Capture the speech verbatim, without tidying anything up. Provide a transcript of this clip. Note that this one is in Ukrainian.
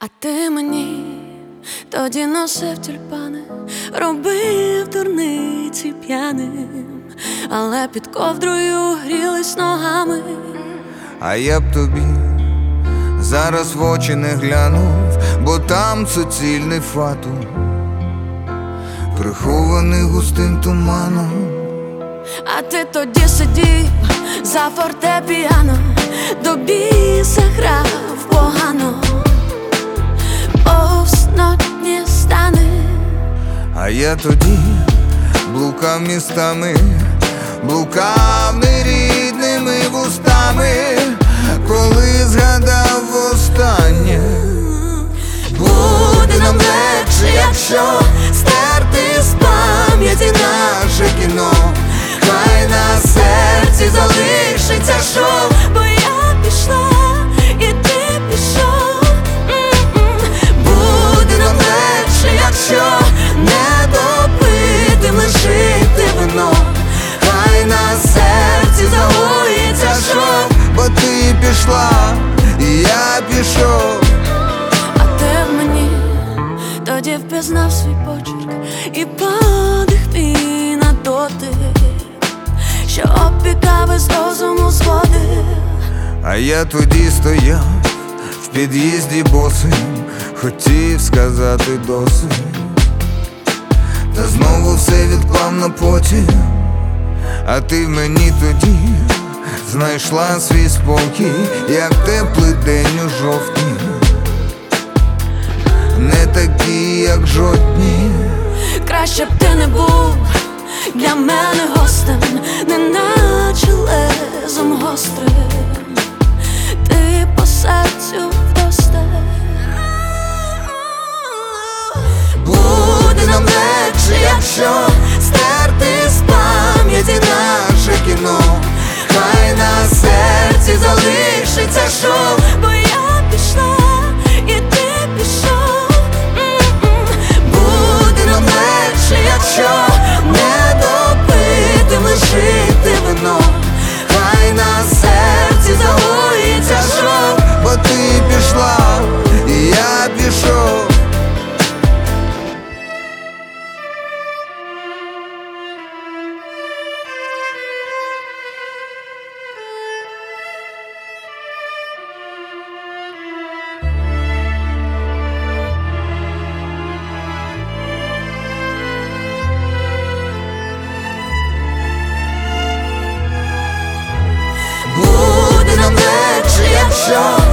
А ти мені тоді носив тюльпани, робив дурниці п'яним, але під ковдрою грілись ногами. А я б тобі зараз в очі не глянув, бо там суцільний фатум, прихований густим туманом. А ти тоді сидів за фортепіано, до біса грав погано, повз нотні стани. А я тоді блукав містами, блукав нерідними вустами, коли згадав востаннє. Буде нам легше, якщо стерти з пам'яті наше кіно. Хай на серці залишиться шов, бо я пішла і ти пішов. Буде нам легше, якщо не допитим лишити вино. Хай на серці загоїться шов, бо ти пішла, і я пішов. А ти в мені тоді впізнав свій почерк і подих мій на дотик, що опікав із розуму зводив. А я тоді стояв в під'їзді босим, хотів сказати досить, та знову все відклав на потім. А ти в мені тоді знайшла свій спокій, як теплий день у жовтні, не такі, як жодні. Краще б ти не був для мене гостем, неначе лезом гострим. Ти по серцю вдосталь. Буде нам легше, якщо стерти з пам'яті наше кіно. Хай на серці залишиться шов, бо я пішла і ти пішов. Буде нам легше, якщо не допитим лишити вино. Хай на серці загоїться шов, бо ти пішла, і я пішов. Буде нам легше, якщо